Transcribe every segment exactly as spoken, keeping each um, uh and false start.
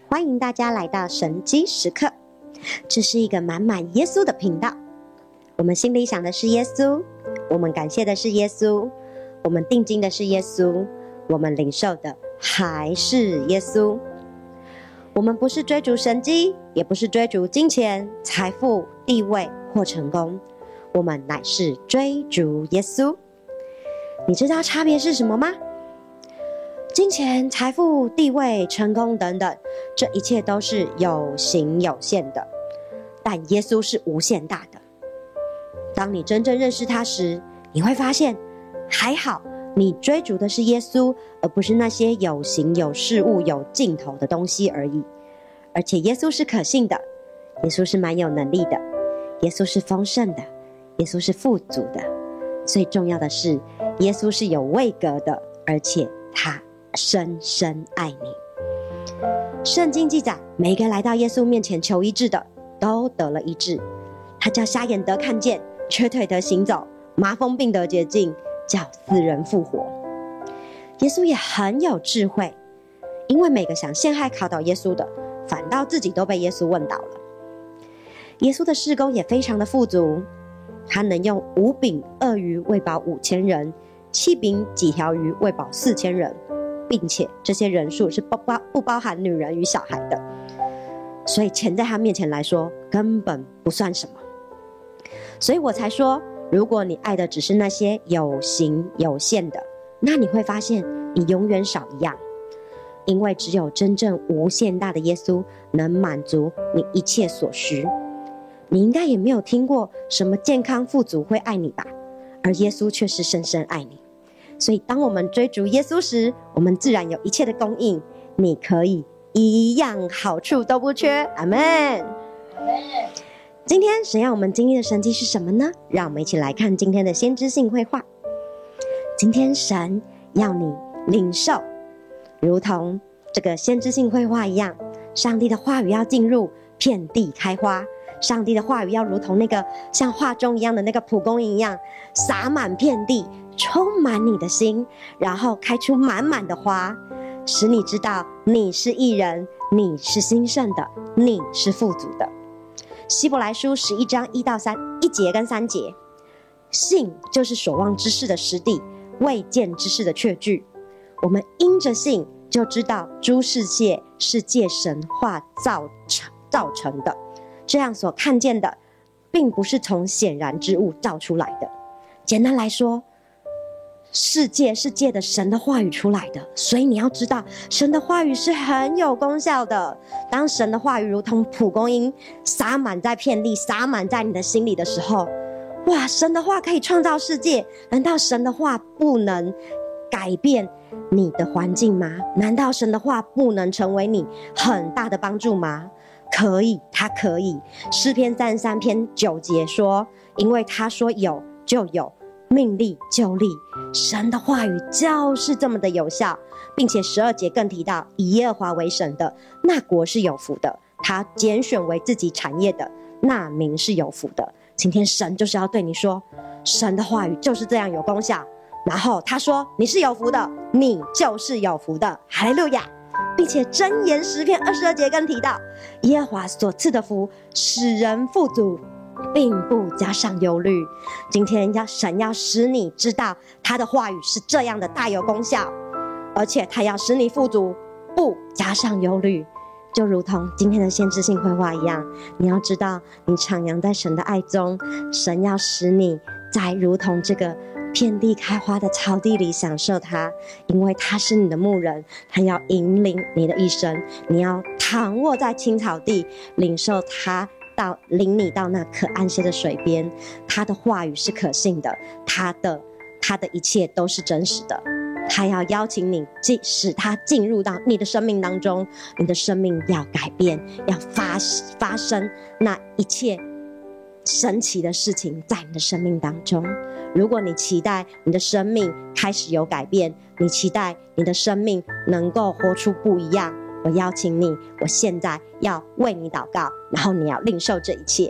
欢迎大家来到神机时刻，这是一个满满耶稣的频道。我们心里想的是耶稣，我们感谢的是耶稣，我们定睛的是耶稣，我们领受的还是耶稣。我们不是追逐神迹，也不是追逐金钱、财富、地位或成功，我们乃是追逐耶稣。你知道差别是什么吗？金钱、财富、地位、成功等等，这一切都是有形有限的，但耶稣是无限大的。当你真正认识他时，你会发现，还好你追逐的是耶稣，而不是那些有形有事物有尽头的东西而已。而且耶稣是可信的，耶稣是蛮有能力的，耶稣是丰盛的，耶稣是富足的。最重要的是，耶稣是有位格的，而且他深深爱你。圣经记载，每一个来到耶稣面前求医治的，都得了医治。他叫瞎眼得看见，瘸腿得行走，麻风病得洁净，叫死人复活。耶稣也很有智慧，因为每个想陷害考倒耶稣的，反倒自己都被耶稣问倒了。耶稣的事工也非常的富足，他能用五饼二鱼喂饱五千人，七饼几条鱼喂饱四千人，并且这些人数是不包不包含女人与小孩的，所以钱在他面前来说根本不算什么。所以我才说，如果你爱的只是那些有形有限的，那你会发现你永远少一样，因为只有真正无限大的耶稣能满足你一切所需。你应该也没有听过什么健康富足会爱你吧，而耶稣却是深深爱你。所以当我们追逐耶稣时，我们自然有一切的供应，你可以一样好处都不缺。阿们，阿们。今天神要我们经历的神迹是什么呢？让我们一起来看今天的先知性绘画。今天神要你领受，如同这个先知性绘画一样，上帝的话语要进入遍地开花，上帝的话语要如同那个像画中一样的那个蒲公英一样，洒满遍地，充满你的心，然后开出满满的花，使你知道你是义人，你是兴盛的，你是富足的。希伯来书十一章一到三一节跟三节，信就是所望之事的实底，未见之事的确据。我们因着信就知道诸世界是借神话造成造成的，这样所看见的并不是从显然之物造出来的。简单来说，世界是借的神的话语出来的，所以你要知道神的话语是很有功效的。当神的话语如同蒲公英洒满在遍地，洒满在你的心里的时候，哇，神的话可以创造世界，难道神的话不能改变你的环境吗？难道神的话不能成为你很大的帮助吗？可以，他可以。诗篇三十三篇九节说，因为他说有就有，命立就立。神的话语就是这么的有效，并且十二节更提到，以耶和华为神的，那国是有福的；他拣选为自己产业的，那民是有福的。今天神就是要对你说，神的话语就是这样有功效。然后他说你是有福的，你就是有福的，哈利路亚。并且箴言十篇二十二节更提到，耶和华所赐的福使人富足，并不加上忧虑。今天要神要使你知道他的话语是这样的大有功效，而且他要使你富足，不加上忧虑。就如同今天的先知性绘画一样，你要知道你徜徉在神的爱中，神要使你在如同这个遍地开花的草地里享受它，因为他是你的牧人，他要引领你的一生。你要躺卧在青草地，领受他到领你到那可安歇的水边。他的话语是可信的，他的他的一切都是真实的。他要邀请你进，使他进入到你的生命当中，你的生命要改变，要发发生那一切神奇的事情在你的生命当中。如果你期待你的生命开始有改变，你期待你的生命能够活出不一样，我邀请你，我现在要为你祷告，然后你要领受这一切。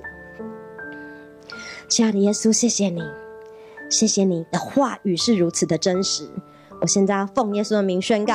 亲爱的耶稣，谢谢你，谢谢你的话语是如此的真实。我现在要奉耶稣的名宣告，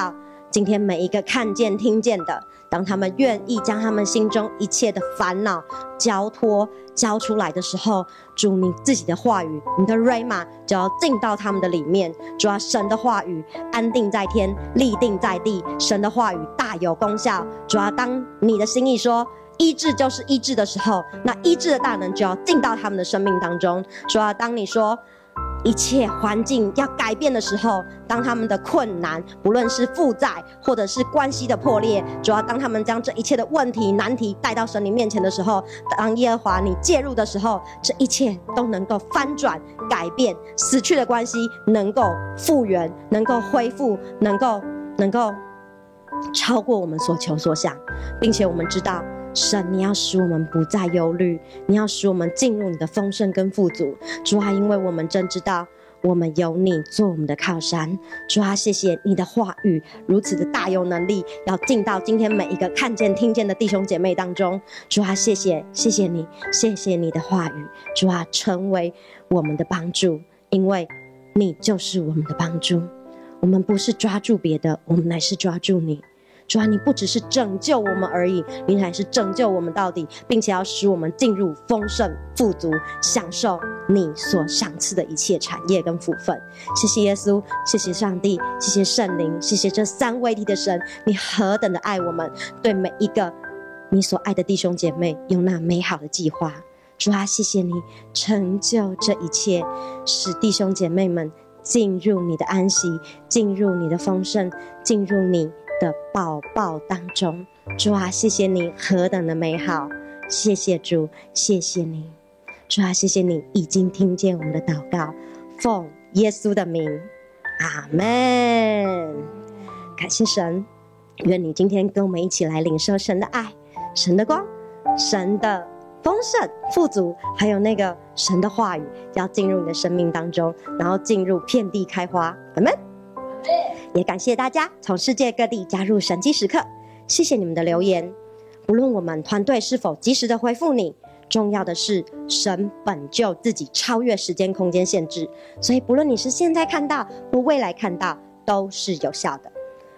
今天每一个看见听见的，当他们愿意将他们心中一切的烦恼交托交出来的时候，主你自己的话语，你的 Rhema 就要进到他们的里面。主啊，神的话语安定在天，立定在地，神的话语大有功效。主啊，当你的心意说医治就是医治的时候，那医治的大能就要进到他们的生命当中。主啊，当你说一切环境要改变的时候，当他们的困难，不论是负债或者是关系的破裂，主要当他们将这一切的问题难题带到神你面前的时候，当耶和华你介入的时候，这一切都能够翻转改变，死去的关系能够复原，能够恢复，能够能够超过我们所求所想，并且我们知道神你要使我们不再忧虑，你要使我们进入你的丰盛跟富足。主啊，因为我们真知道我们有你做我们的靠山。主啊，谢谢你的话语如此的大有能力，要进到今天每一个看见听见的弟兄姐妹当中。主啊，谢谢谢谢你，谢谢你的话语。主啊，成为我们的帮助，因为你就是我们的帮助。我们不是抓住别的，我们乃是抓住你。主啊，你不只是拯救我们而已，你还是拯救我们到底，并且要使我们进入丰盛富足，享受你所赏赐的一切产业跟福分。谢谢耶稣，谢谢上帝，谢谢圣灵，谢谢这三位一体的神，你何等的爱我们，对每一个你所爱的弟兄姐妹有那美好的计划。主啊，谢谢你成就这一切，使弟兄姐妹们进入你的安息，进入你的丰盛，进入你的宝宝当中。主啊，谢谢你何等的美好，谢谢主，谢谢你。主啊，谢谢你已经听见我们的祷告，奉耶稣的名，阿们。感谢神，愿你今天跟我们一起来领受神的爱，神的光，神的丰盛富足，还有那个神的话语要进入你的生命当中，然后进入遍地开花。阿们。也感谢大家从世界各地加入神迹时刻，谢谢你们的留言。不论我们团队是否及时的回复你，重要的是神本就自己超越时间空间限制，所以不论你是现在看到或未来看到，都是有效的。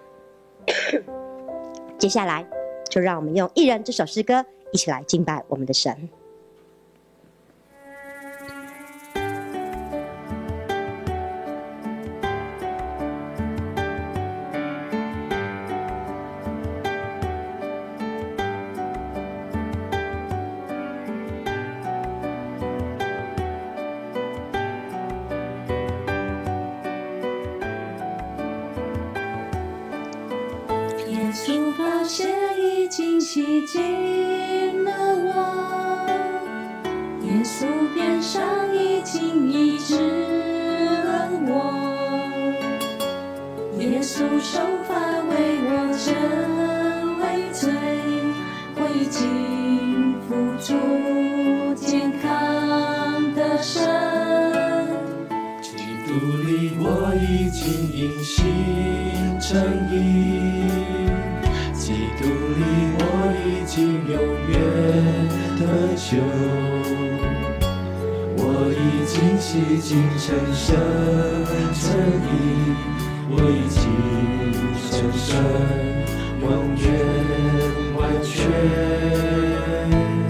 接下来就让我们用一人这首诗歌一起来敬拜我们的神。 洗净了我，耶稣鞭伤已经医治了我，耶稣受罚为我真为罪，会尽付出健康的身。基督里我已经因信称义，基督里我已经永远得救，我已经洗净成圣称义，我已经成圣永远完全。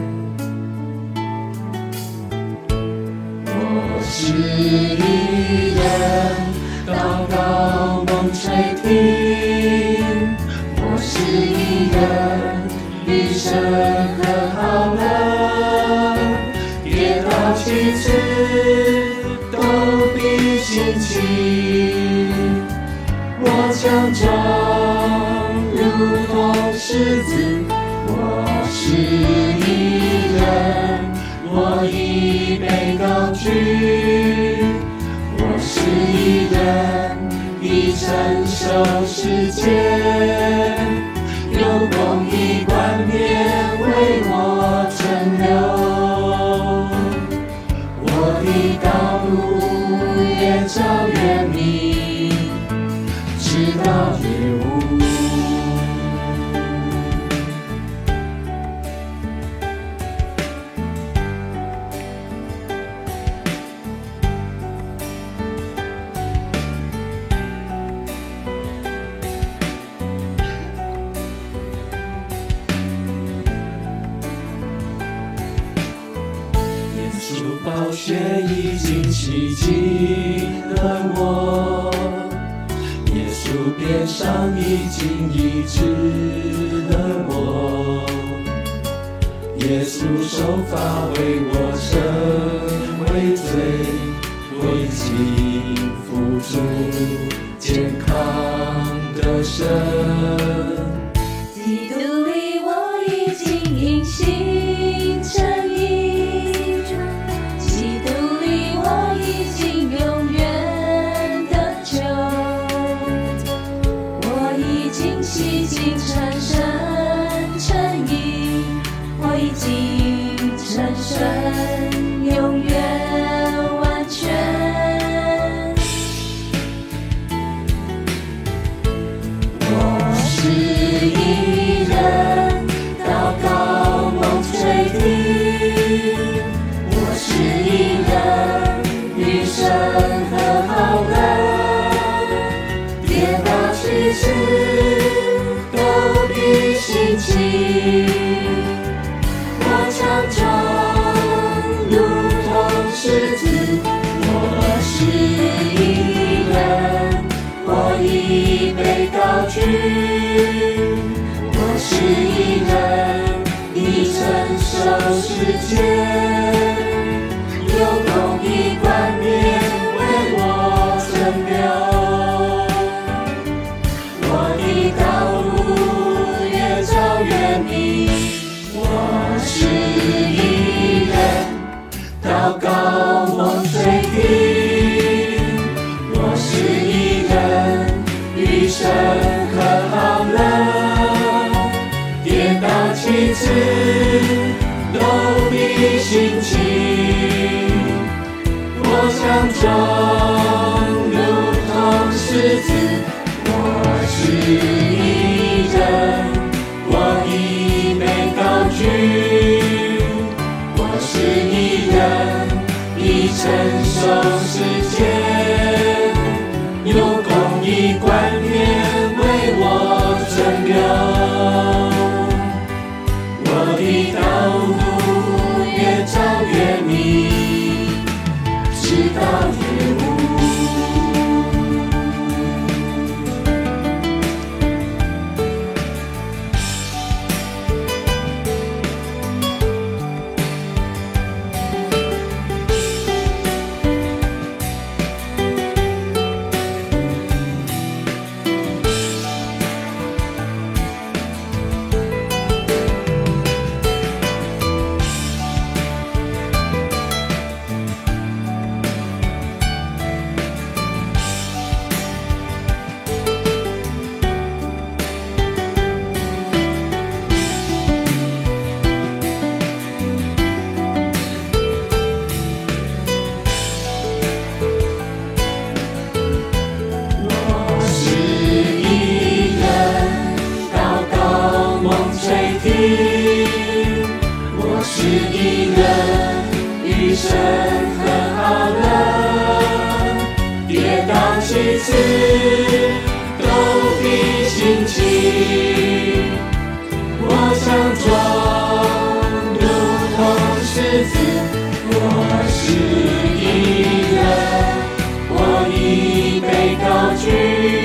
我是义人，祷告蒙垂听，我是义人，一生和好了，跌倒几次都必兴起，我强壮如同狮子，我是义人，我已被高举，我是义人，已承受世界，有公义冠冕为我存留，我的道路越照越明，直到日无。 宝血已经洗净了我，耶稣鞭伤已经医治了我，耶稣受罚为我成为罪，为情付出健康的神。 基督里我已经因信称义，基督里我已经永远得救，我已经洗净成圣称义，我已经成圣永远完全。我是义人，祷告蒙垂听，我是义人，与神和好人，跌倒七次都必兴起，我强壮如同狮子。我是义人，我已被高举，我是义人，已承受世界，有公义冠冕为我存留，我的道路越照越明。我是义人，祷告蒙垂听，我是义人，与神和好人，跌倒七次都必兴起，我强壮如同狮子。我是义人，我已被高举，我是义人，已承受世界，有公义冠冕为我存留，我的道路越照越明，直到日无。我是义人，祷告蒙垂听，我是义人，与神和好人，跌倒七次都必兴起，我强壮如同狮子。我是义人，我已被高举，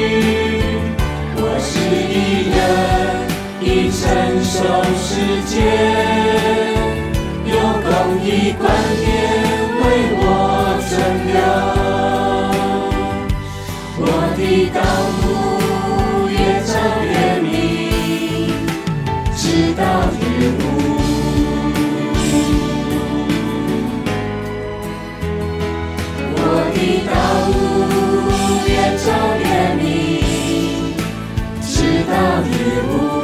我是义人，已承受世界，有公义冠冕为我存留，我的道路越照越明，直到日无。我的道路越照越明，直到日无。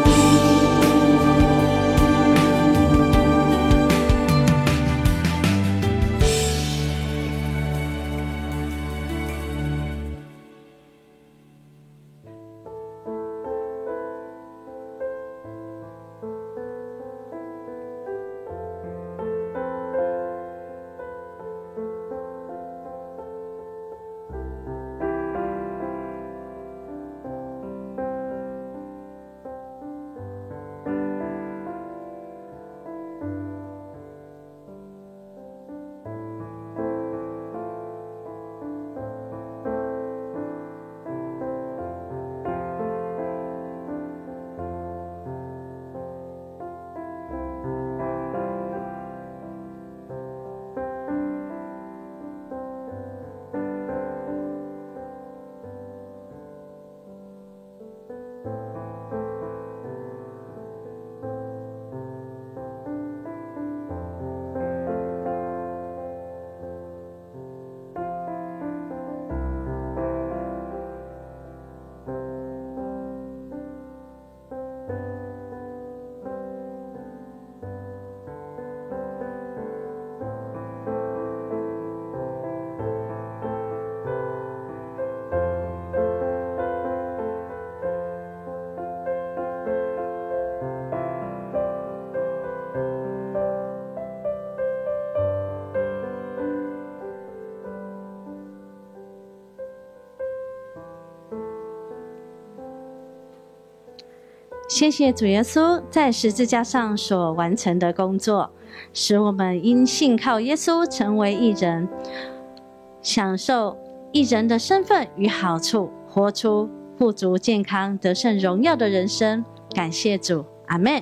谢谢主耶稣在十字架上所完成的工作，使我们因信靠耶稣成为义人，享受义人的身份与好处，活出富足健康得胜荣耀的人生。感谢主，阿们。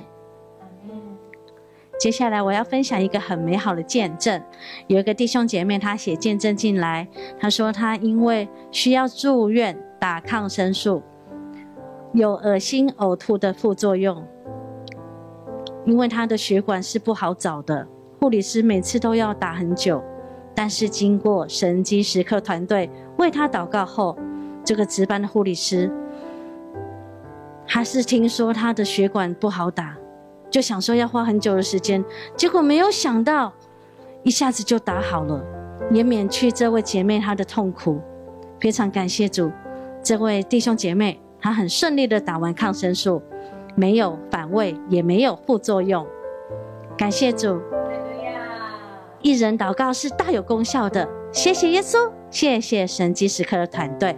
接下来我要分享一个很美好的见证。有一个弟兄姐妹他写见证进来，他说他因为需要住院打抗生素，有恶心呕吐的副作用，因为他的血管是不好找的，护理师每次都要打很久，但是经过神机时刻团队为他祷告后，这个值班的护理师还是听说他的血管不好打，就想说要花很久的时间，结果没有想到一下子就打好了，也免去这位姐妹她的痛苦。非常感谢主，这位弟兄姐妹她很顺利的打完抗生素，没有反胃，也没有副作用。感谢主，一人祷告是大有功效的。谢谢耶稣，谢谢神机时刻的团队。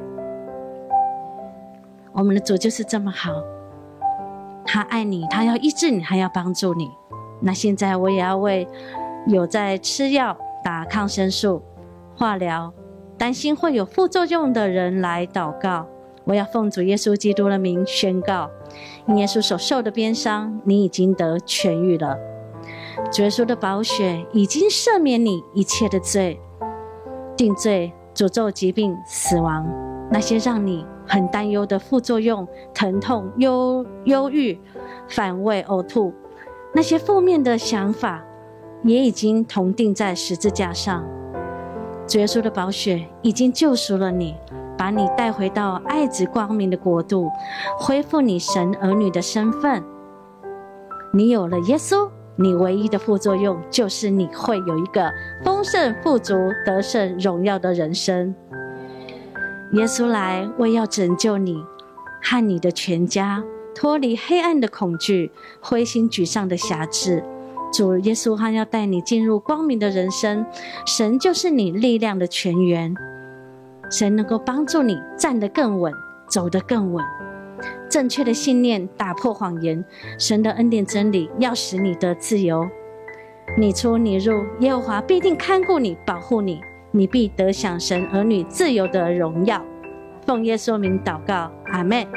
我们的主就是这么好，他爱你，他要医治你，他要帮助你。那现在我也要为有在吃药、打抗生素、化疗，担心会有副作用的人来祷告。我要奉主耶稣基督的名宣告，因耶稣所受的鞭伤，你已经得痊愈了。主耶稣的宝血已经赦免你一切的罪，定罪、诅咒、疾病、死亡，那些让你很担忧的副作用、疼痛、忧忧郁、反胃、呕吐，那些负面的想法也已经同定在十字架上。主耶稣的宝血已经救赎了你，把你带回到爱子光明的国度，恢复你神儿女的身份。你有了耶稣，你唯一的副作用就是你会有一个丰盛富足得胜荣耀的人生。耶稣来为要拯救你和你的全家，脱离黑暗的恐惧、灰心沮丧的辖制。主耶稣他要带你进入光明的人生，神就是你力量的泉源，神能够帮助你站得更稳，走得更稳。正确的信念打破谎言，神的恩典真理要使你得自由。你出你入，耶和华必定看顾你，保护你，你必得享神儿女自由的荣耀。奉耶稣名祷告，阿们。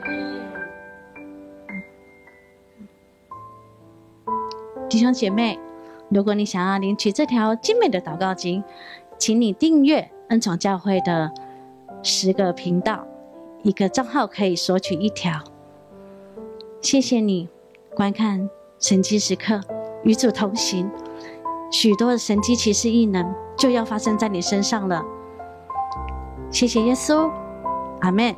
弟兄姐妹，如果你想要领取这条精美的祷告经，请你订阅恩宠教会的十个频道，一个账号可以索取一条。谢谢你观看神迹时刻，与主同行，许多的神迹奇事异能就要发生在你身上了。谢谢耶稣，阿们。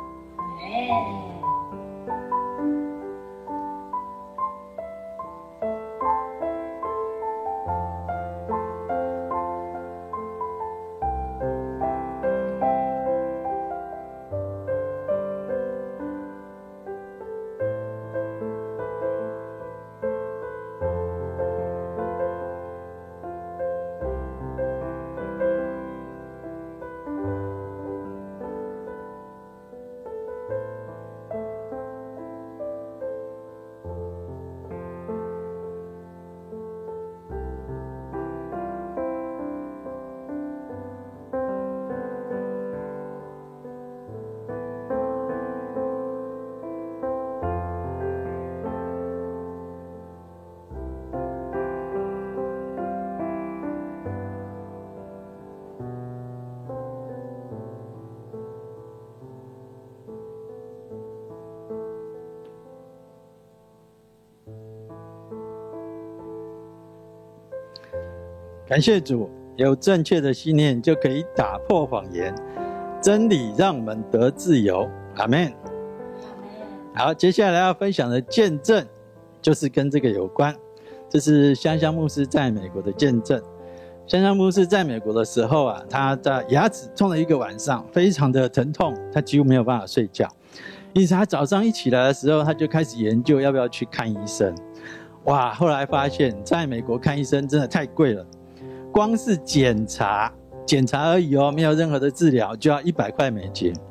感谢主，有正确的信念就可以打破谎言，真理让我们得自由。阿们。好，接下来要分享的见证就是跟这个有关，这是香香牧师在美国的见证。香香牧师在美国的时候啊，他的牙齿痛了一个晚上，非常的疼痛，他几乎没有办法睡觉。因此他早上一起来的时候，他就开始研究要不要去看医生。哇，后来发现在美国看医生真的太贵了，光是检查检查而已哦，没有任何的治疗就要一百块美金。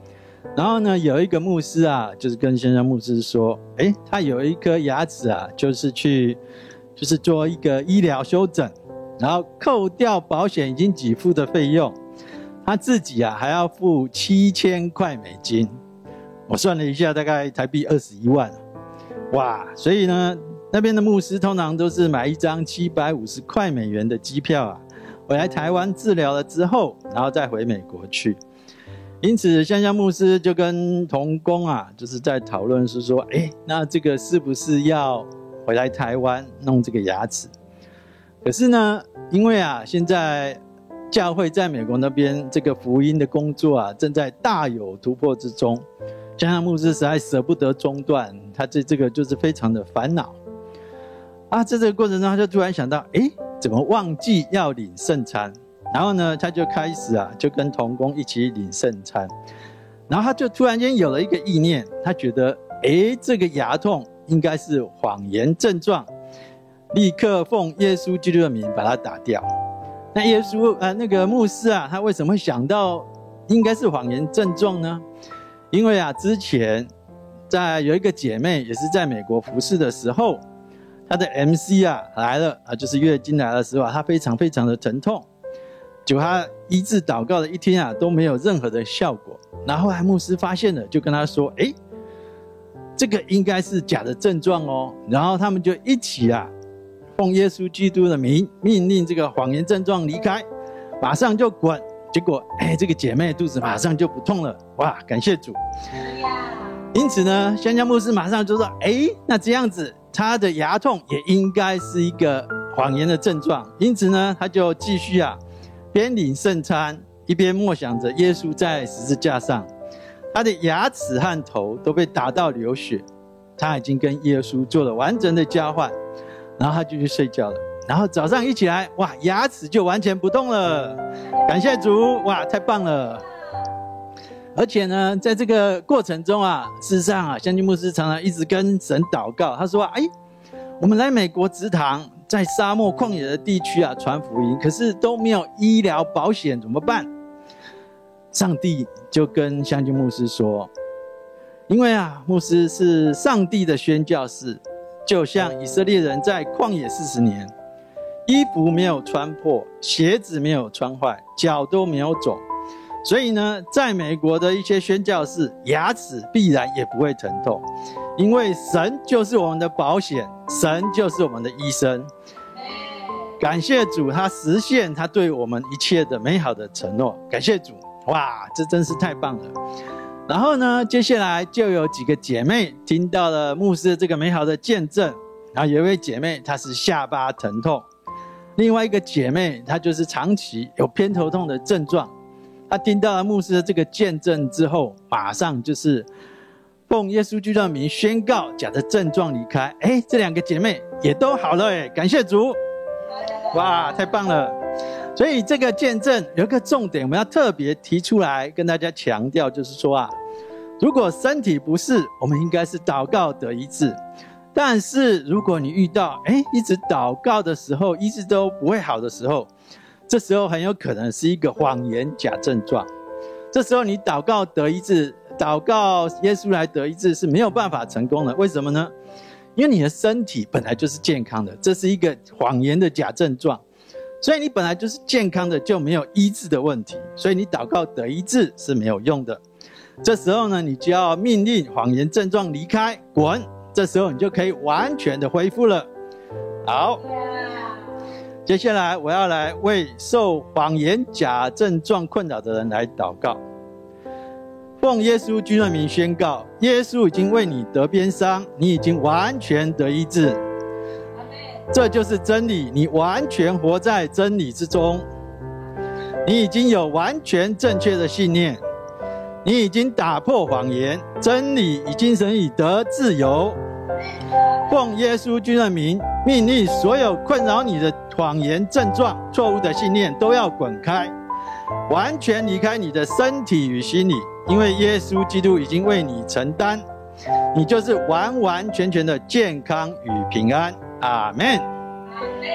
然后呢，有一个牧师啊，就是跟先生牧师说，诶，他有一颗牙齿啊，就是去就是做一个医疗修整，然后扣掉保险已经给付的费用，他自己啊还要付七千块美金，我算了一下，大概台币二十一万，哇！所以呢，那边的牧师通常都是买一张七百五十块美元的机票啊，回来台湾治疗了之后，然后再回美国去。因此，香香牧师就跟同工啊，就是在讨论是说，哎，那这个是不是要回来台湾弄这个牙齿？可是呢，因为啊，现在教会在美国那边这个福音的工作啊，正在大有突破之中，香香牧师实在舍不得中断，他对这个就是非常的烦恼啊。在这个过程中，他就突然想到，哎，怎么忘记要领圣餐？然后呢，他就开始啊，就跟同工一起领圣餐。然后他就突然间有了一个意念，他觉得，诶，这个牙痛应该是谎言症状，立刻奉耶稣基督的名把它打掉。那耶稣呃，那个牧师啊，他为什么会想到应该是谎言症状呢？因为啊，之前在有一个姐妹也是在美国服侍的时候，她的 M C 啊来了啊，就是月经来的时候啊，她非常非常的疼痛。结果他医治祷告了一天啊，都没有任何的效果。然后后来牧师发现了，就跟他说：“哎，这个应该是假的症状哦。”然后他们就一起啊，奉耶稣基督的名命令这个谎言症状离开，马上就滚。结果，哎，这个姐妹肚子马上就不痛了。哇，感谢主！因此呢，香香牧师马上就说：“哎，那这样子，他的牙痛也应该是一个谎言的症状。”因此呢，他就继续啊。边领圣餐，一边默想着耶稣在十字架上，他的牙齿和头都被打到流血，他已经跟耶稣做了完整的交换，然后他就去睡觉了。然后早上一起来，哇，牙齿就完全不动了，感谢主，哇，太棒了！而且呢，在这个过程中啊，事实上啊，香金牧师常常一直跟神祷告，他说：“哎，我们来美国植堂。”在沙漠旷野的地区啊传福音，可是都没有医疗保险，怎么办？上帝就跟香金牧师说，因为啊牧师是上帝的宣教士，就像以色列人在旷野四十年，衣服没有穿破，鞋子没有穿坏，脚都没有肿，所以呢，在美国的一些宣教士牙齿必然也不会疼痛，因为神就是我们的保险，神就是我们的医生。感谢主，他实现他对我们一切的美好的承诺。感谢主，哇，这真是太棒了。然后呢，接下来就有几个姐妹听到了牧师这个美好的见证。然后有一位姐妹她是下巴疼痛，另外一个姐妹她就是长期有偏头痛的症状。她听到了牧师的这个见证之后，马上就是奉耶稣基督的名宣告假的症状离开。哎，这两个姐妹也都好了，哎，感谢主，哇，太棒了！所以这个见证有一个重点，我们要特别提出来跟大家强调，就是说啊，如果身体不适，我们应该是祷告得医治。但是如果你遇到哎一直祷告的时候，一直都不会好的时候，这时候很有可能是一个谎言假症状。这时候你祷告得医治，祷告耶稣来得医治是没有办法成功的。为什么呢？因为你的身体本来就是健康的，这是一个谎言的假症状，所以你本来就是健康的，就没有医治的问题，所以你祷告得医治是没有用的。这时候呢，你就要命令谎言症状离开，滚，这时候你就可以完全的恢复了。好，接下来我要来为受谎言假症状困扰的人来祷告。奉耶稣基督的名宣告，耶稣已经为你得鞭伤，你已经完全得医治。这就是真理，你完全活在真理之中，你已经有完全正确的信念，你已经打破谎言，真理已经使你得自由。奉耶稣基督的名命令所有困扰你的谎言症状、错误的信念都要滚开，完全离开你的身体与心理，因为耶稣基督已经为你承担，你就是完完全全的健康与平安。阿们。阿们。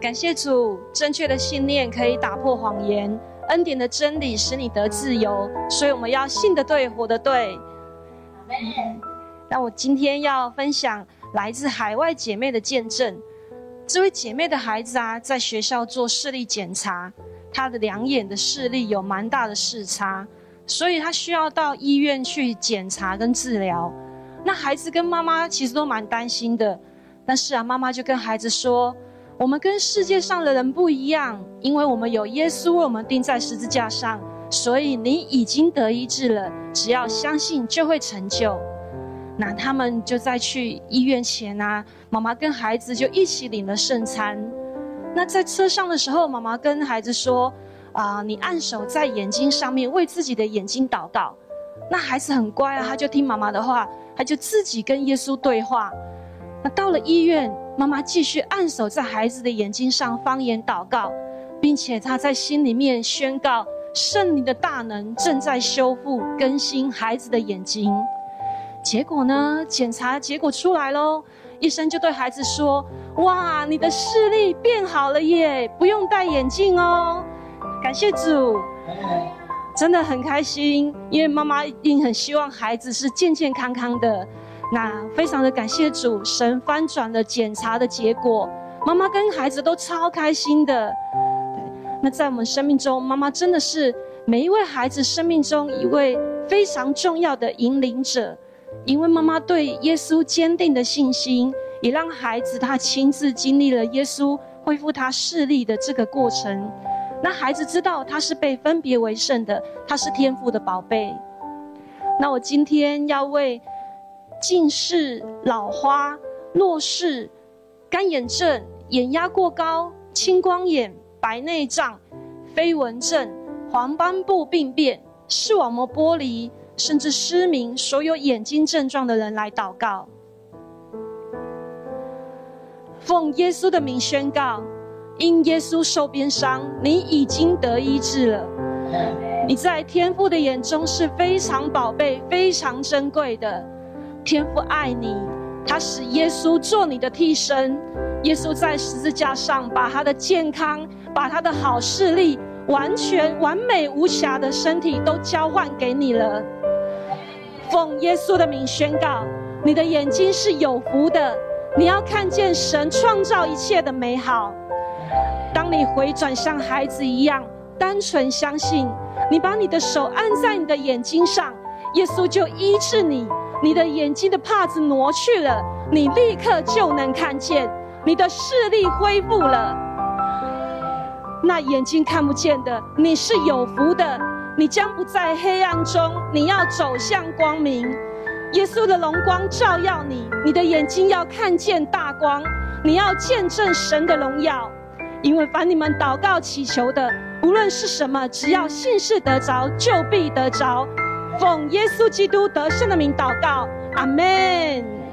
感谢主，正确的信念可以打破谎言，恩典的真理使你得自由，所以我们要信得对，活得对。那我今天要分享来自海外姐妹的见证。这位姐妹的孩子啊，在学校做视力检查，她的两眼的视力有蛮大的视差，所以她需要到医院去检查跟治疗。那孩子跟妈妈其实都蛮担心的，但是啊，妈妈就跟孩子说，我们跟世界上的人不一样，因为我们有耶稣为我们钉在十字架上，所以你已经得医治了，只要相信就会成就。那他们就在去医院前啊，妈妈跟孩子就一起领了圣餐。那在车上的时候，妈妈跟孩子说啊、呃，你按手在眼睛上面，为自己的眼睛祷告。那孩子很乖啊，他就听妈妈的话，他就自己跟耶稣对话。那到了医院，妈妈继续按手在孩子的眼睛上方言祷告，并且他在心里面宣告，圣灵的大能正在修复更新孩子的眼睛。结果呢，检查结果出来咯，医生就对孩子说，哇，你的视力变好了耶，不用戴眼镜哦。感谢主，真的很开心，因为妈妈一定很希望孩子是健健康康的。那非常的感谢主，神翻转了检查的结果，妈妈跟孩子都超开心的。对，那在我们生命中，妈妈真的是每一位孩子生命中一位非常重要的引领者。因为妈妈对耶稣坚定的信心，也让孩子他亲自经历了耶稣恢复他视力的这个过程。那孩子知道他是被分别为圣的，他是天父的宝贝。那我今天要为近视、老花、弱视、干眼症、眼压过高、青光眼、白内障、飞蚊症、黄斑部病变、视网膜剥离，甚至失明，所有眼睛症状的人来祷告。奉耶稣的名宣告，因耶稣受鞭伤，你已经得医治了。你在天父的眼中是非常宝贝、非常珍贵的。天父爱你，他使耶稣做你的替身。耶稣在十字架上把他的健康，把他的好视力，完全完美无瑕的身体都交换给你了。奉耶稣的名宣告，你的眼睛是有福的，你要看见神创造一切的美好。当你回转像孩子一样单纯相信，你把你的手按在你的眼睛上，耶稣就医治你，你的眼睛的帕子挪去了，你立刻就能看见，你的视力恢复了。那眼睛看不见的，你是有福的，你将不在黑暗中，你要走向光明。耶稣的荣光照耀你，你的眼睛要看见大光，你要见证神的荣耀。因为凡你们祷告祈求的，无论是什么，只要信是得着，就必得着。奉耶稣基督得胜的名祷告，阿们。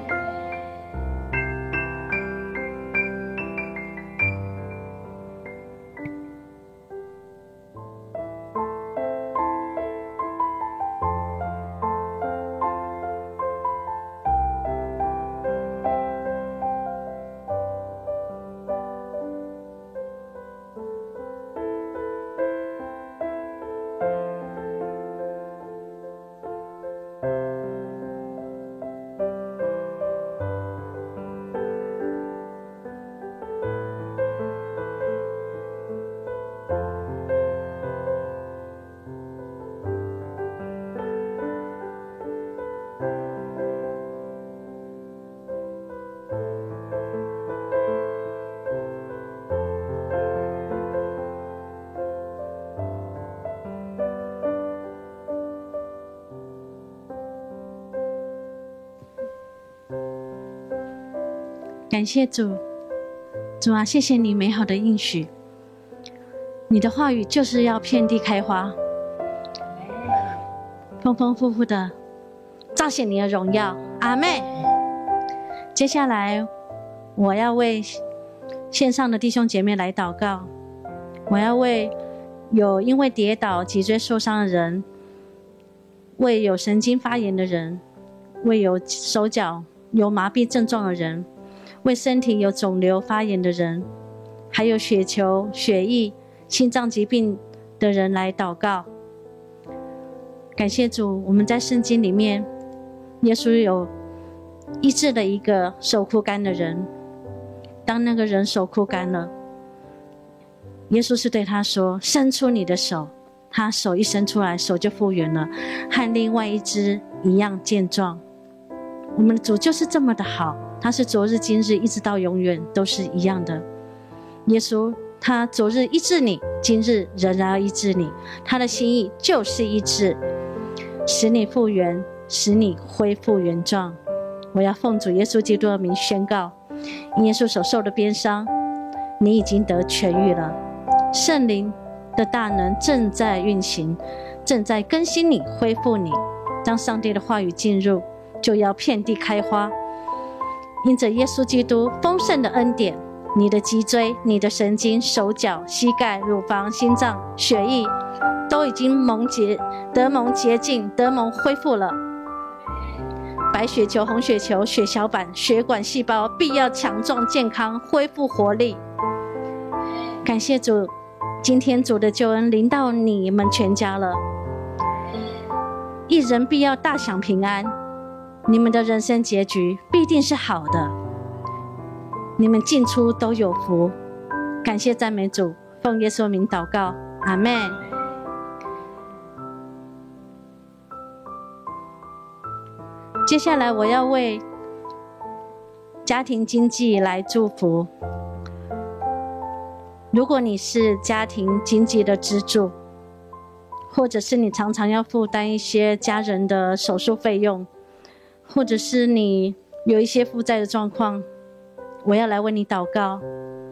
感谢主，主啊，谢谢你美好的应许，你的话语就是要遍地开花，丰丰富富的彰显你的荣耀，阿们。接下来我要为线上的弟兄姐妹来祷告，我要为有因为跌倒脊椎受伤的人，为有神经发炎的人，为有手脚有麻痹症状的人，为身体有肿瘤发炎的人， 还有血球、血液、心脏疾病的人来祷告。感谢主，我们在圣经里面，耶稣有医治了一个手枯干的人。当那个人手枯干了，耶稣是对他说：“伸出你的手。”他手一伸出来，手就复原了，和另外一只一样健壮。我们的主就是这么的好，他是昨日今日一直到永远都是一样的。耶稣他昨日医治你，今日仍然要医治你，他的心意就是医治，使你复原，使你恢复原状。我要奉主耶稣基督的名宣告，因耶稣所受的鞭伤，你已经得痊愈了。圣灵的大能正在运行，正在更新你，恢复你。当上帝的话语进入，就要遍地开花。因着耶稣基督丰盛的恩典，你的脊椎、你的神经、手脚、膝盖、乳房、心脏、血液都已经蒙洁得蒙洁净，得蒙恢复了。白血球、红血球、血小板、血管细胞必要强壮健康，恢复活力。感谢主，今天主的救恩临到你们全家了。一人必要大享平安，你们的人生结局必定是好的，你们进出都有福。感谢赞美主，奉耶稣名祷告，阿们。接下来我要为家庭经济来祝福。如果你是家庭经济的支柱，或者是你常常要负担一些家人的手术费用，或者是你有一些负债的状况，我要来为你祷告。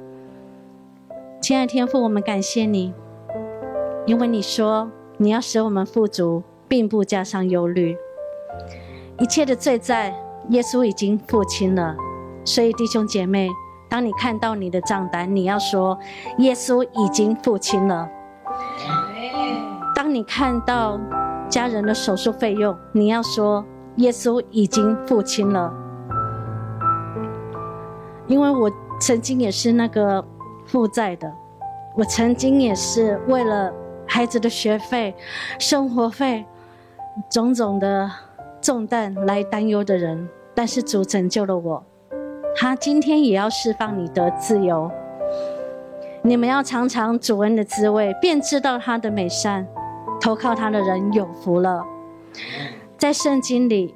亲爱的天父，我们感谢你，因为你说你要使我们富足，并不加上忧虑。一切的罪债耶稣已经付清了，所以弟兄姐妹，当你看到你的账单，你要说耶稣已经付清了。当你看到家人的手术费用，你要说耶稣已经付清了。因为我曾经也是那个负债的，我曾经也是为了孩子的学费、生活费种种的重担来担忧的人，但是主拯救了我，他今天也要释放你的自由。你们要尝尝主恩的滋味，便知道他的美善，投靠他的人有福了。在圣经里，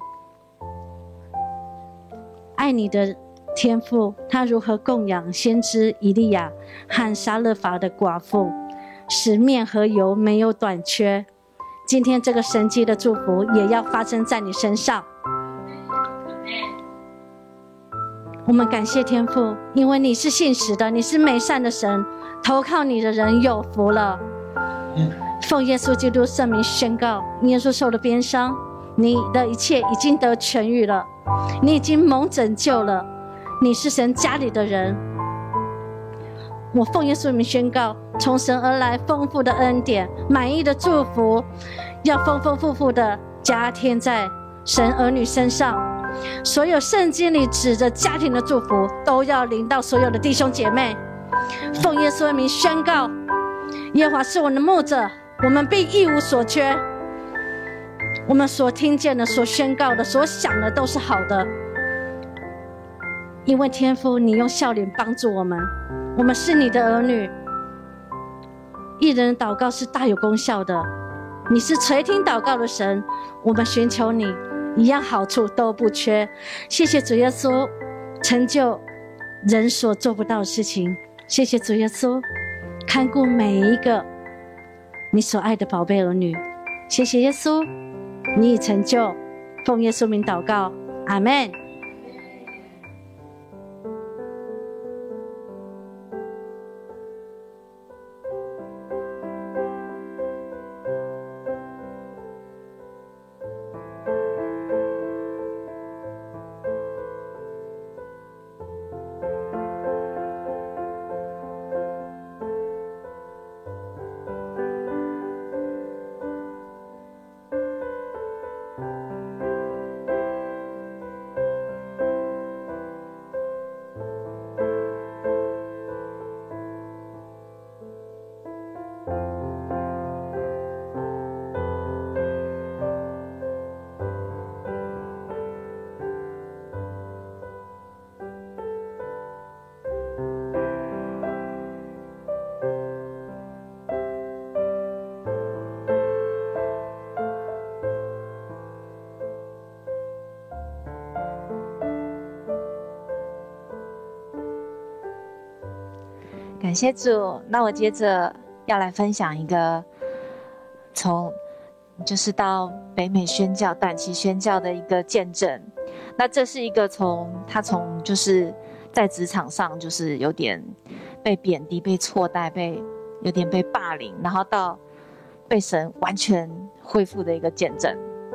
爱你的天父他如何供养先知以利亚和撒勒法的寡妇，使面和油没有短缺。今天这个神迹的祝福也要发生在你身上。我们感谢天父，因为你是信实的，你是美善的神，投靠你的人有福了。奉耶稣基督圣名宣告，耶稣受了鞭伤，你的一切已经得痊愈了，你已经蒙拯救了，你是神家里的人。我奉耶稣的名宣告，从神而来丰富的恩典、满意的祝福，要丰丰富富的加添在神儿女身上。所有圣经里指着家庭的祝福，都要临到所有的弟兄姐妹。奉耶稣的名宣告，耶和华是我们的牧者，我们必一无所缺。我们所听见的、所宣告的、所想的都是好的，因为天父你用笑脸帮助我们，我们是你的儿女。一人的祷告是大有功效的，你是垂听祷告的神，我们寻求你，一样好处都不缺。谢谢主耶稣成就人所做不到的事情，谢谢主耶稣看顾每一个你所爱的宝贝儿女。谢谢耶稣，你已成就，奉耶稣名祷告，阿们。 感谢主。那我接着要来分享一个从就是到北美宣教、短期宣教的一个见证。那这是一个从他从就是在职场上就是有点被贬低、被错待、被有点被霸凌，然后到被神完全恢复的一个见证。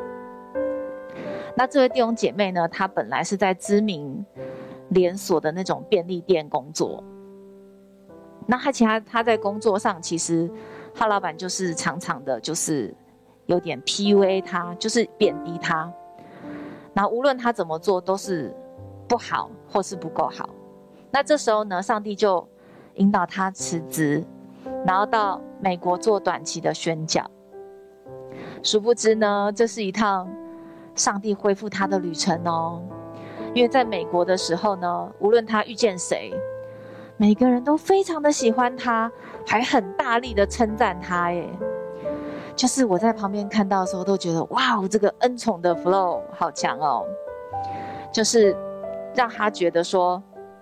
那这位弟兄姐妹呢，她本来是在知名连锁的那种便利店工作。那他其他他在工作上，其实他老板就是常常的，就是有点 P U A 他，就是贬低他。然后无论他怎么做，都是不好或是不够好。那这时候呢，上帝就引导他辞职，然后到美国做短期的宣教。殊不知呢，这是一趟上帝恢复他的旅程哦。因为在美国的时候呢，无论他遇见谁，每个人都非常的喜欢他，还很大力的称赞他耶。就是我在旁边看到的时候都觉得，哇，这个恩宠的 flow 好强哦。就是让他觉得说，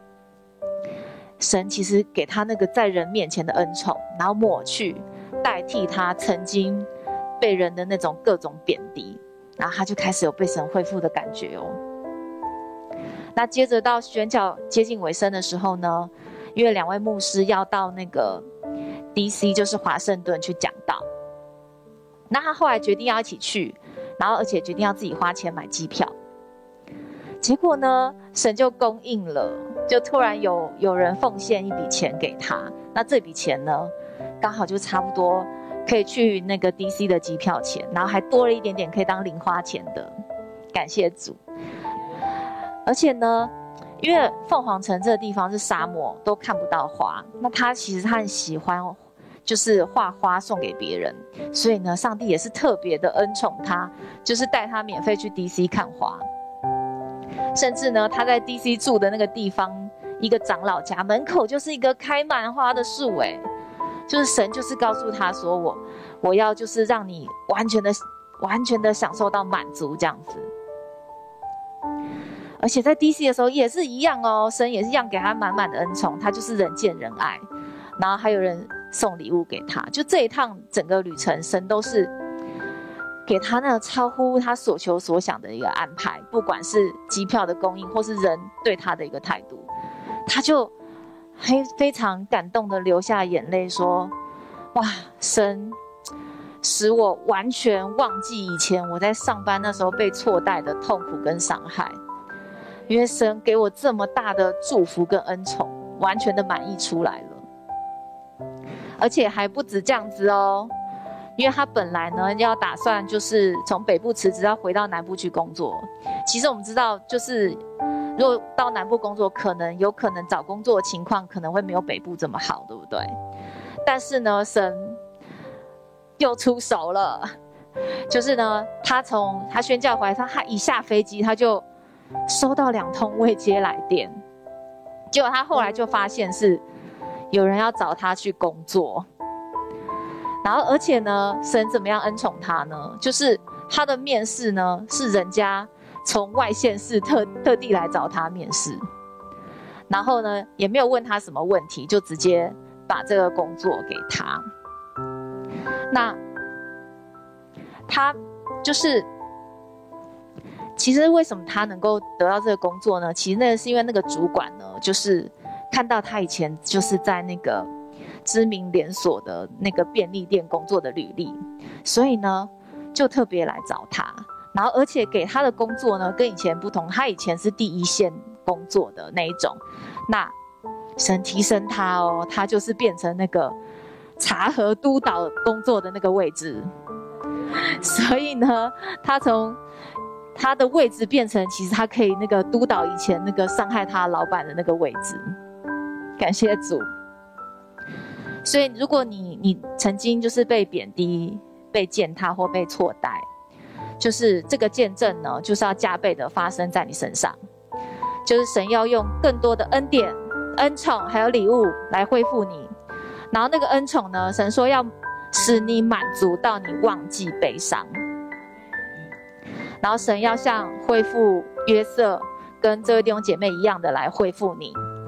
神其实给他那个在人面前的恩宠，然后抹去代替他曾经被人的那种各种贬低，然后他就开始有被神恢复的感觉哦。那接着到宣教接近尾声的时候呢，因为两位牧师要到那个 D C 就是华盛顿去讲道，那他后来决定要一起去，然后而且决定要自己花钱买机票。结果呢，神就供应了，就突然有有人奉献一笔钱给他，那这笔钱呢，刚好就差不多可以去那个 D C 的机票钱，然后还多了一点点可以当零花钱的，感谢主。而且呢，因为凤凰城这个地方是沙漠，都看不到花。那他其实他很喜欢，就是画花送给别人，所以呢，上帝也是特别的恩宠他，就是带他免费去 D C 看花。甚至呢，他在 D C 住的那个地方，一个长老家门口就是一个开满花的树，哎，就是神就是告诉他说，我我要就是让你完全的完全的享受到满足这样子。而且在 D C 的时候也是一样哦，神也是一样给他满满的恩宠，他就是人见人爱，然后还有人送礼物给他。就这一趟整个旅程，神都是给他那个超乎他所求所想的一个安排，不管是机票的供应，或是人对他的一个态度，他就非非常感动的流下眼泪，说：“哇，神使我完全忘记以前我在上班那时候被错待的痛苦跟伤害。”因为神给我这么大的祝福跟恩宠，完全的满意出来了。而且还不止这样子哦，因为他本来呢要打算就是从北部辞职，要回到南部去工作。其实我们知道，就是如果到南部工作，可能有可能找工作的情况可能会没有北部这么好，对不对？但是呢，神又出手了，就是呢，他从他宣教回来，他他一下飞机他就收到两通未接来电，结果他后来就发现是有人要找他去工作，然后而且呢，神怎么样恩宠他呢？就是他的面试呢，是人家从外县市特特地来找他面试，然后呢，也没有问他什么问题，就直接把这个工作给他。那他就是。其实为什么他能够得到这个工作呢？其实那个是因为那个主管呢，就是看到他以前就是在那个知名连锁的那个便利店工作的履历，所以呢就特别来找他，然后而且给他的工作呢跟以前不同，他以前是第一线工作的那一种，那神提升他哦，他就是变成那个查核督导工作的那个位置，所以呢他从他的位置变成，其实他可以那个督导以前那个伤害他老板的那个位置，感谢主。所以如果你你曾经就是被贬低、被践踏或被错待，就是这个见证呢，就是要加倍的发生在你身上，就是神要用更多的恩典、恩宠还有礼物来恢复你。然后那个恩宠呢，神说要使你满足到你忘记悲伤。然后神要像恢复约瑟跟这位弟兄姐妹一样的来恢复你，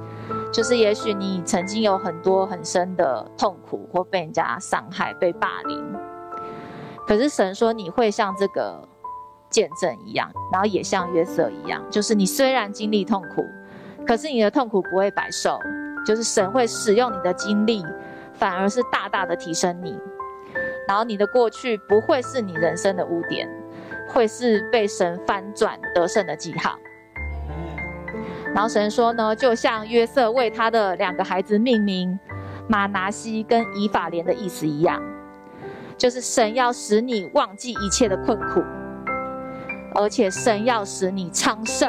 就是也许你曾经有很多很深的痛苦，或被人家伤害、被霸凌，可是神说你会像这个见证一样，然后也像约瑟一样，就是你虽然经历痛苦，可是你的痛苦不会白受，就是神会使用你的经历，反而是大大的提升你，然后你的过去不会是你人生的污点，会是被神翻转得胜的记号。然后神说呢，就像约瑟为他的两个孩子命名马拿西跟以法莲的意思一样，就是神要使你忘记一切的困苦，而且神要使你昌盛。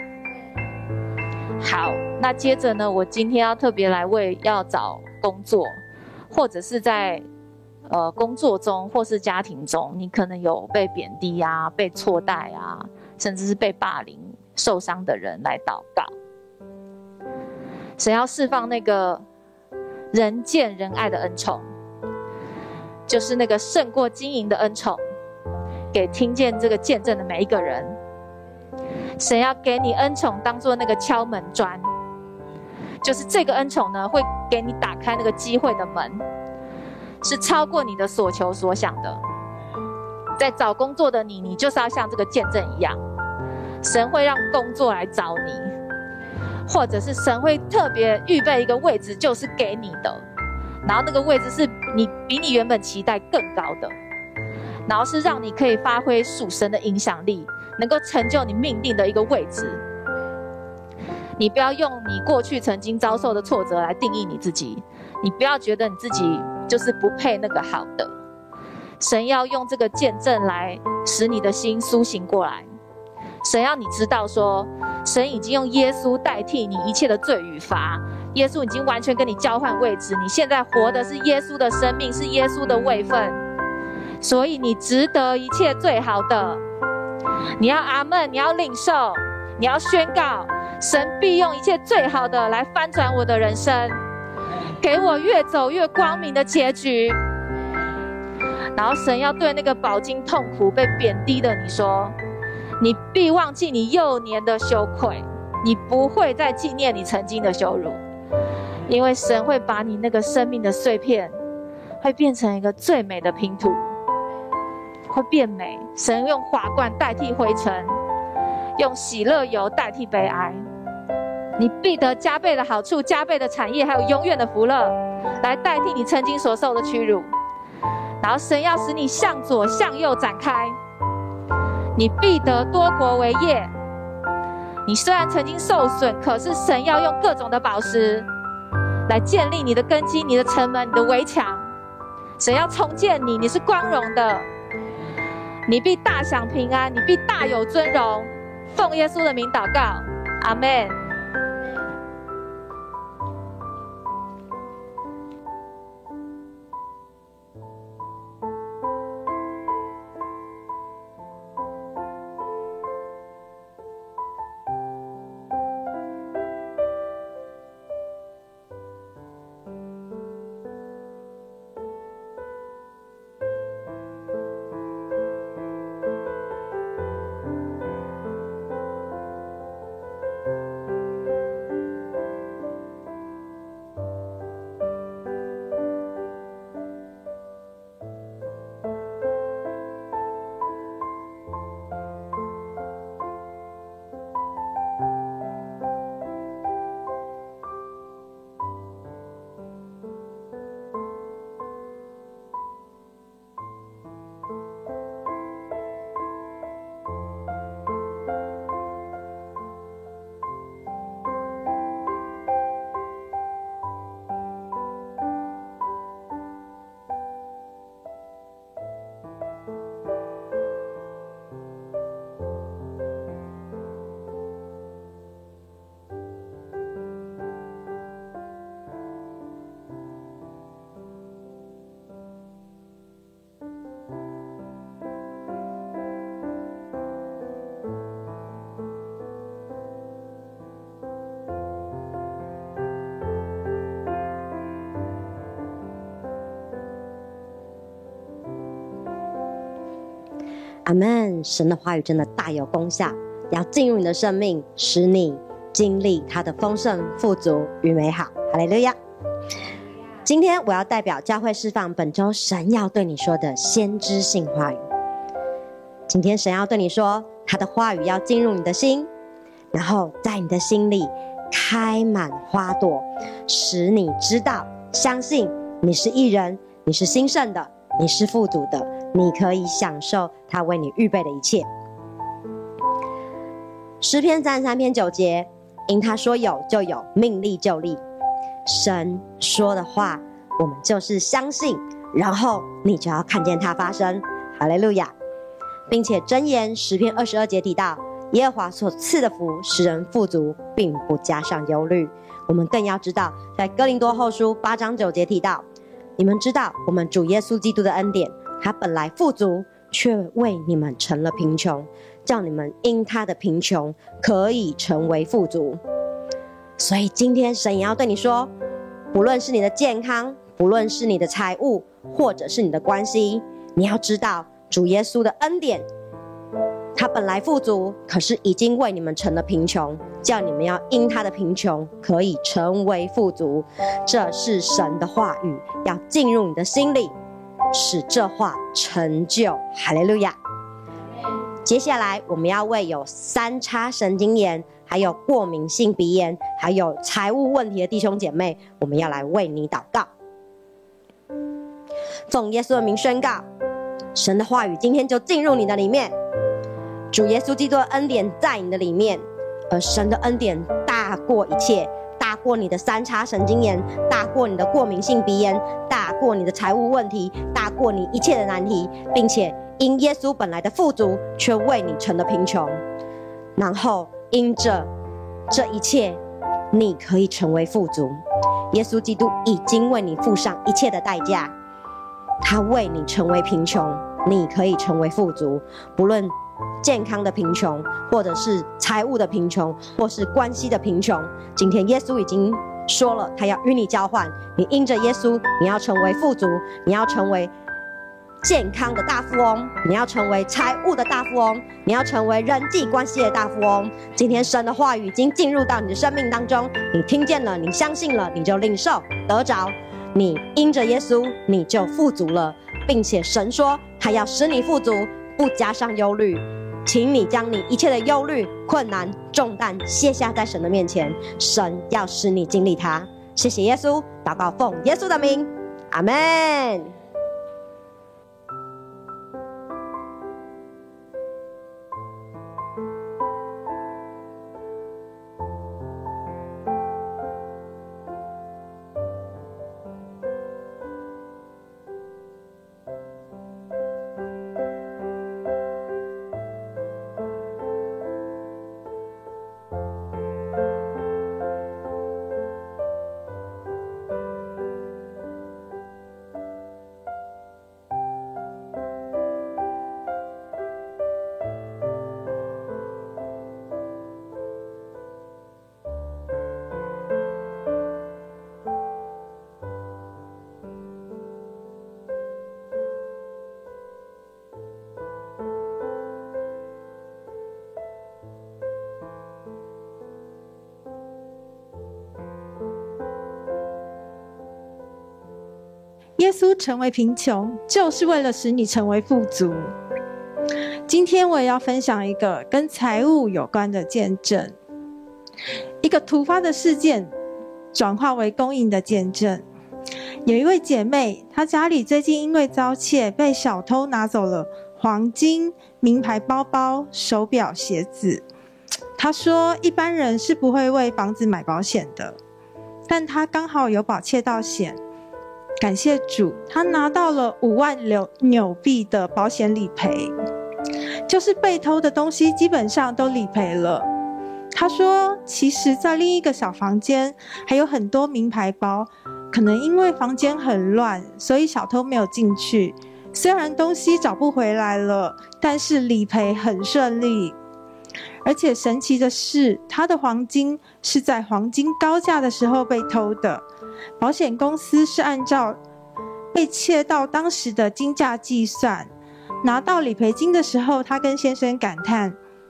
好，那接着呢，我今天要特别来为要找工作，或者是在呃工作中或是家庭中，你可能有被贬低啊、被错待啊，甚至是被霸凌、受伤的人来祷告。神要释放那个人见人爱的恩宠，就是那个胜过金银的恩宠，给听见这个见证的每一个人。神要给你恩宠当作那个敲门砖，就是这个恩宠呢，会给你打开那个机会的门，是超过你的所求所想的。在找工作的你，你就是要像这个见证一样，神会让工作来找你，或者是神会特别预备一个位置，就是给你的，然后那个位置是你比你原本期待更高的，然后是让你可以发挥属神的影响力，能够成就你命定的一个位置。你不要用你过去曾经遭受的挫折来定义你自己，你不要觉得你自己就是不配那个好的。神要用这个见证来使你的心苏醒过来，神要你知道说，神已经用耶稣代替你一切的罪与罚，耶稣已经完全跟你交换位置，你现在活的是耶稣的生命，是耶稣的位分，所以你值得一切最好的。你要阿们，你要领受，你要宣告，神必用一切最好的来翻转我的人生，给我越走越光明的结局。然后神要对那个饱经痛苦被贬低的你说，你必忘记你幼年的羞愧，你不会再纪念你曾经的羞辱，因为神会把你那个生命的碎片会变成一个最美的拼图，会变美。神用华冠代替灰尘，用喜乐油代替悲哀，你必得加倍的好处，加倍的产业，还有永远的福乐，来代替你曾经所受的屈辱。然后神要使你向左向右展开，你必得多国为业。你虽然曾经受损，可是神要用各种的宝石来建立你的根基、你的城门、你的围墙。神要重建你，你是光荣的，你必大享平安，你必大有尊荣。奉耶稣的名祷告，阿们。 阿们。神的话语真的大有功效，要进入你的生命，使你经历他的丰盛、富足与美好。哈利路亚！今天我要代表教会释放本周神要对你说的先知性话语。今天神要对你说，他的话语要进入你的心，然后在你的心里开满花朵，使你知道、相信你是义人，你是兴盛的，你是富足的，你可以享受他为你预备的一切。诗篇三十三篇九节，因他说有就有，命立就立。神说的话，我们就是相信，然后你就要看见它发生。哈利路亚！并且箴言十篇二十二节提到，耶和华所赐的福使人富足，并不加上忧虑。我们更要知道，在哥林多后书八章九节提到，你们知道我们主耶稣基督的恩典，他本来富足，却为你们成了贫穷，叫你们因他的贫穷可以成为富足。所以今天神也要对你说，不论是你的健康，不论是你的财务，或者是你的关系，你要知道主耶稣的恩典，他本来富足，可是已经为你们成了贫穷，叫你们要因他的贫穷可以成为富足。这是神的话语，要进入你的心里，使这话成就。哈利路亚！接下来我们要为有三叉神经炎，还有过敏性鼻炎，还有财务问题的弟兄姐妹，我们要来为你祷告。奉耶稣的名宣告，神的话语今天就进入你的里面，主耶稣基督的恩典在你的里面，而神的恩典大过一切，大过你的三叉神经炎，大过你的过敏性鼻炎，大过你的财务问题，大过你一切的难题，并且因耶稣本来的富足，却为你成了贫穷，然后因着这一切，你可以成为富足。耶稣基督已经为你付上一切的代价，他为你成为贫穷，你可以成为富足。不论健康的贫穷，或者是财务的贫穷，或是关系的贫穷，今天耶稣已经说了，他要与你交换。你因着耶稣，你要成为富足，你要成为健康的大富翁，你要成为财务的大富翁，你要成为人际关系的大富翁。今天神的话语已经进入到你的生命当中，你听见了，你相信了，你就领受得着，你因着耶稣你就富足了，并且神说他要使你富足，不加上忧虑。请你将你一切的忧虑、困难、重担卸下在神的面前，神要使你经历它。谢谢耶稣，祷告奉耶稣的名，阿们。 耶稣成为贫穷，就是为了使你成为富足。今天我也要分享一个跟财务有关的见证，一个突发的事件转化为公益的见证。有一位姐妹，她家里最近因为遭窃，被小偷拿走了黄金、名牌包包、手表、鞋子。她说一般人是不会为房子买保险的，但她刚好有保窃盗险。感谢主，他拿到了五万纽币的保险理赔，就是被偷的东西基本上都理赔了。他说其实在另一个小房间还有很多名牌包，可能因为房间很乱，所以小偷没有进去。虽然东西找不回来了，但是理赔很顺利。而且神奇的是，他的黄金是在黄金高价的时候被偷的，保险公司是按照被窃盗当时的金价计算。拿到理赔金的时候，他跟先生感叹，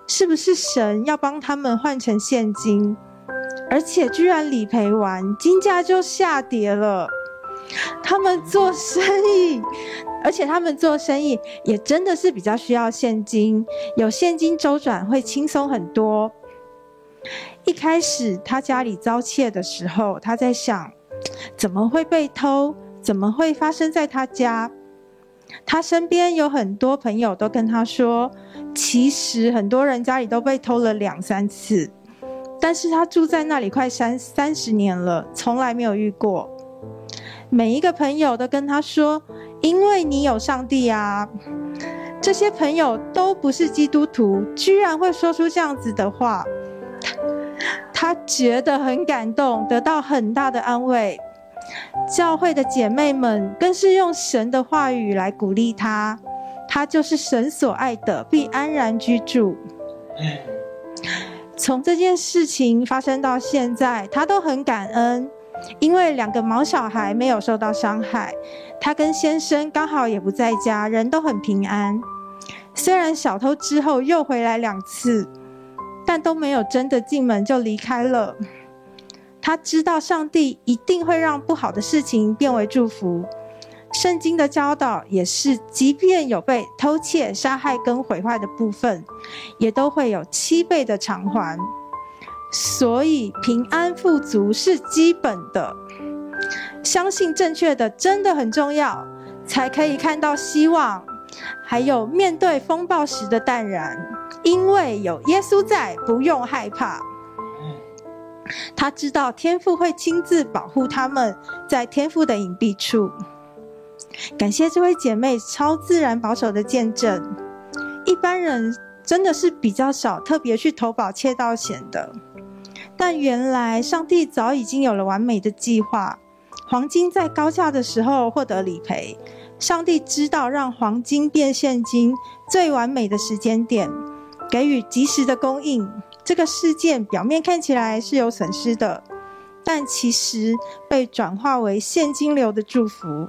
是不是神要帮他们换成现金？而且居然理赔完，金价就下跌了。他们做生意，而且他们做生意也真的是比较需要现金，有现金周转会轻松很多。一开始他家里遭窃的时候，他在想，怎么会被偷？怎么会发生在他家？他身边有很多朋友都跟他说，其实很多人家里都被偷了两三次，但是他住在那里快三三十年了，从来没有遇过。每一个朋友都跟他说，因为你有上帝啊。这些朋友都不是基督徒，居然会说出这样子的话，他觉得很感动，得到很大的安慰。教会的姐妹们更是用神的话语来鼓励他，他就是神所爱的，必安然居住。从这件事情发生到现在，他都很感恩，因为两个毛小孩没有受到伤害，他跟先生刚好也不在家，人都很平安。虽然小偷之后又回来两次，但都没有真的进门就离开了。他知道上帝一定会让不好的事情变为祝福。圣经的教导也是，即便有被偷窃、杀害跟毁坏的部分，也都会有七倍的偿还。所以平安富足是基本的，相信正确的真的很重要，才可以看到希望，还有面对风暴时的淡然，因为有耶稣在，不用害怕。他知道天父会亲自保护他们，在天父的隐蔽处。感谢这位姐妹超自然保守的见证，一般人真的是比较少特别去投保窃盗险的，但原来上帝早已经有了完美的计划。黄金在高价的时候获得理赔，上帝知道让黄金变现金最完美的时间点，给予及时的供应。这个事件表面看起来是有损失的，但其实被转化为现金流的祝福。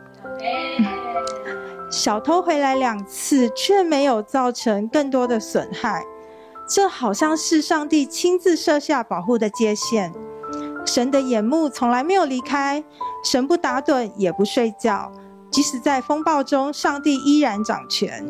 小偷回来两次，却没有造成更多的损害，这好像是上帝亲自设下保护的界限。神的眼目从来没有离开，神不打盹也不睡觉，即使在风暴中，上帝依然掌权。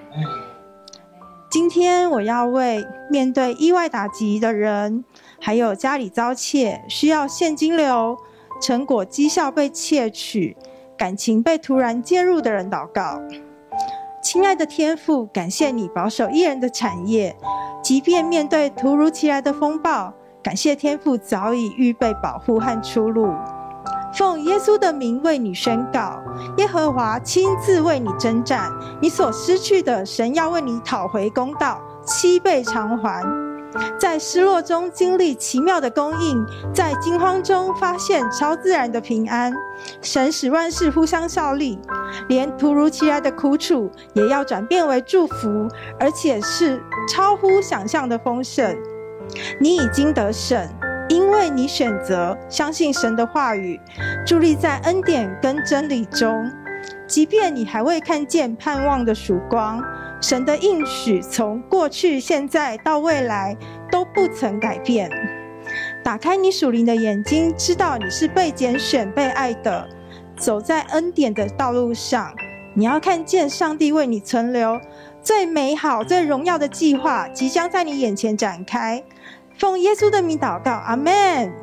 今天我要为面对意外打击的人，还有家里遭窃需要现金流、成果绩效被窃取、感情被突然介入的人祷告。亲爱的天父，感谢你保守一人的产业，即便面对突如其来的风暴，感谢天父早已预备保护和出路。奉耶稣的名为你宣告，耶和华亲自为你征战，你所失去的，神要为你讨回公道，七倍偿还。在失落中经历奇妙的供应，在惊慌中发现超自然的平安。神使万事互相效力，连突如其来的苦楚也要转变为祝福，而且是超乎想象的丰盛。你已经得胜，因为你选择相信神的话语，伫立在恩典跟真理中。即便你还未看见盼望的曙光，神的应许从过去、现在到未来都不曾改变。打开你属灵的眼睛，知道你是被拣选、被爱的，走在恩典的道路上。你要看见上帝为你存留最美好、最荣耀的计划即将在你眼前展开。奉耶稣的名祷告，阿们。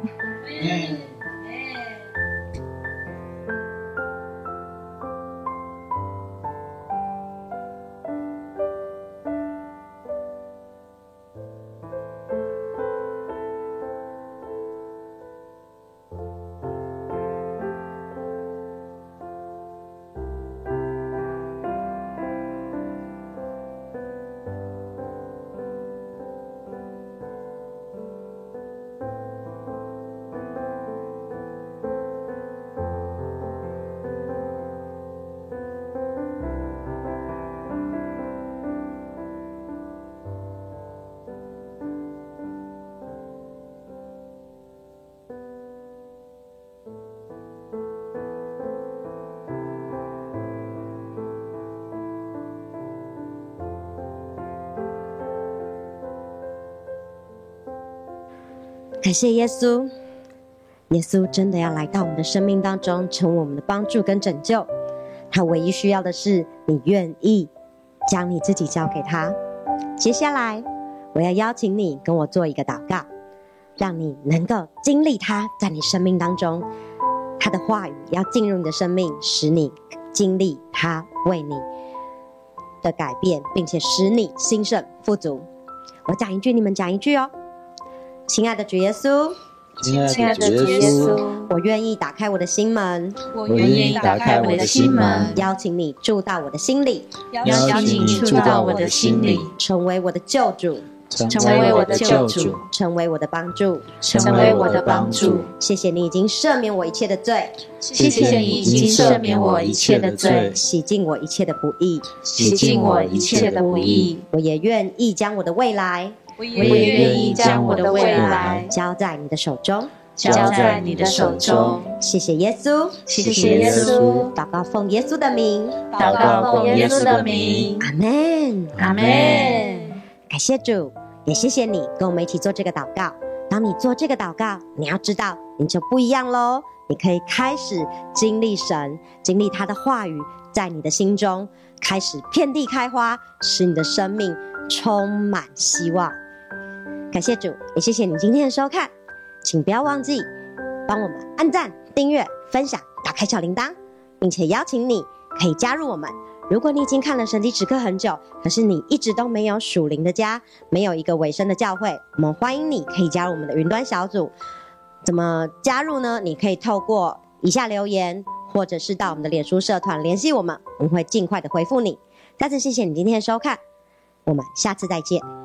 感谢耶稣，耶稣真的要来到我们的生命当中，成为我们的帮助跟拯救。他唯一需要的是你愿意将你自己交给他。接下来我要邀请你跟我做一个祷告，让你能够经历他在你生命当中，他的话语要进入你的生命，使你经历他为你的改变，并且使你兴盛富足。我讲一句，你们讲一句哦。亲爱的主耶稣， 亲爱的主耶耶稣， 稣， 我愿意打开我的心门， 我我愿意打开我的心门， 邀请你住到我的心里， 邀请你住到我的心里， 成为我的救主， 成为我的救主， 成为我的帮助。 成为我的帮助。 谢谢你已经赦免我一切的罪， 谢谢你已经赦免我一切的罪， 洗净我一切的不义。 洗净我一切的不义。 我也愿意将我的未来我我也愿意将我的未来交在你的手中。 交在你的手中。 谢谢耶稣， 谢谢耶稣， 祷告奉耶稣的名， 祷告奉耶稣的名。 阿门。 阿门。 感谢主，也谢谢你跟我们一起做这个祷告。当你做这个祷告，你要知道你就不一样咯，你可以开始经历神，经历他的话语在你的心中开始遍地开花，使你的生命充满希望。感谢主，也谢谢你今天的收看，请不要忘记帮我们按赞、订阅、分享、打开小铃铛，并且邀请你可以加入我们。如果你已经看了神迹时刻很久，可是你一直都没有属灵的家，没有一个委身的教会，我们欢迎你可以加入我们的云端小组。怎么加入呢？你可以透过以下留言，或者是到我们的脸书社团联系我们，我们会尽快的回复你。再次谢谢你今天的收看，我们下次再见。